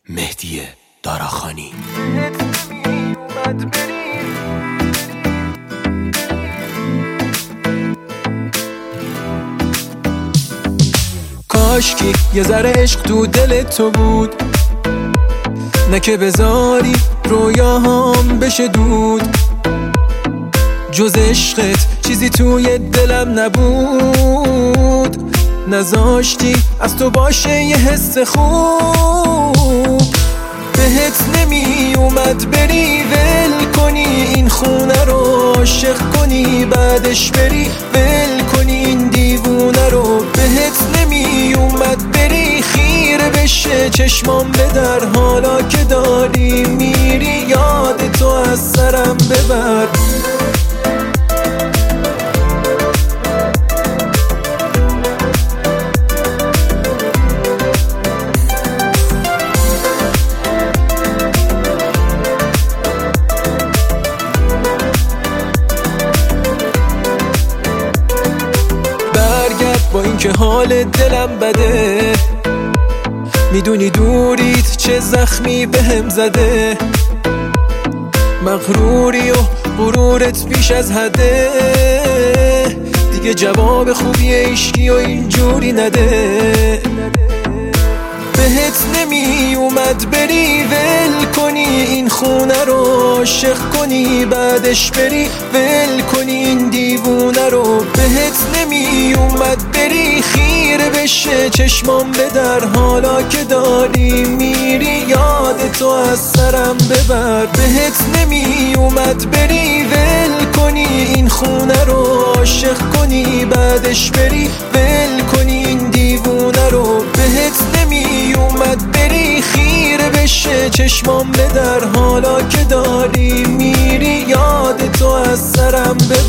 مهدی داراخانی. کاشکی یه ذره عشق تو دل تو بود، نه که بذاری رویاهام بشه دود. جز عشقت چیزی توی دلم نبود، نذاشتی از تو باشه یه حس خوب. بهت نمی اومد بری ول کنی این خونه رو، عاشق کنی بعدش بری ول کنی این دیوونه رو. بهت نمی اومد بری خیره بشه چشمام به در، حالا که داری میری یاد تو از سرم ببر. با اینکه حال دلم بده، میدونی دوریت چه زخمی بهم زده. مغروری و غرورت بیش از حده، دیگه جواب خوبی عشقی و اینجوری نده. بهت نمی اومد بری ول کنی این خونه رو، عاشق کنی بعدش بری ول کنی این دیوونه رو. بهت نمی اومد بری خیره بشه چشمام به در، حالا که داری میری یاد تو از سرم ببر. بهت نمی اومد بری ول کنی این خونه رو، عاشق کنی بعدش بری ول کنی این دیوونه رو. بهت نمی اومد بری خیره بشه چشمام به در، حالا که داری میری یاد تو از سرم ببر.